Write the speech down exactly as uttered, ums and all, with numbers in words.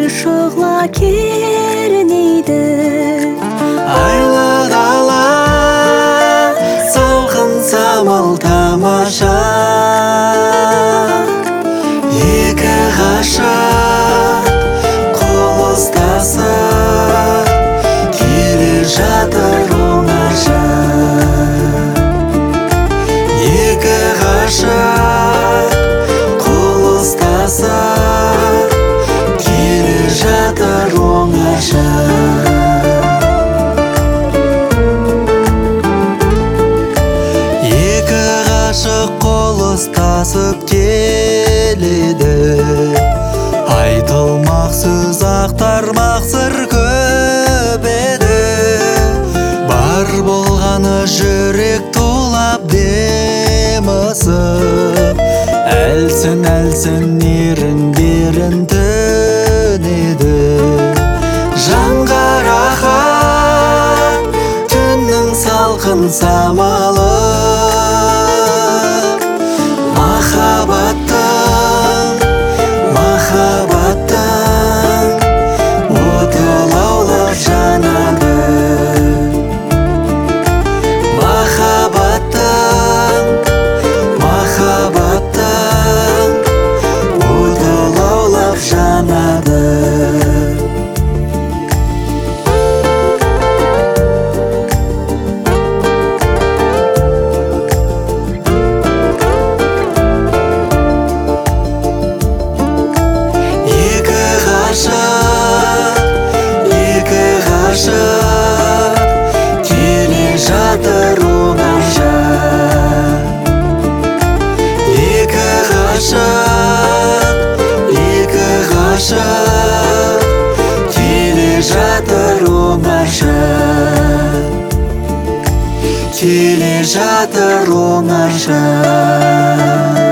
шоғла кернейді. Айлы дала, салқын самал тамаша. Екі ғашық қол ұстасып келе жатыр оңаша. Екі ғашық қол ұстасып келе жатыр оңаша. Екі ғашық қол ұстасып келеді, айтылмақ сөз ақтармақ сыр көп еді. Бар болғаны жүрек тулап демысып, әлсін әлсін еріндерін түнеді. Жанға рахат түннің салқын самалы, махаббаттың махаббаттың оты лаулап жанады. Махаббаттың махаббаттың оты лаулап жанады. Екі ғашық келе жатыр оңаша. Екі ғашық, екі ғашық келе жатыр оңаша. Келе жатыр оңаша.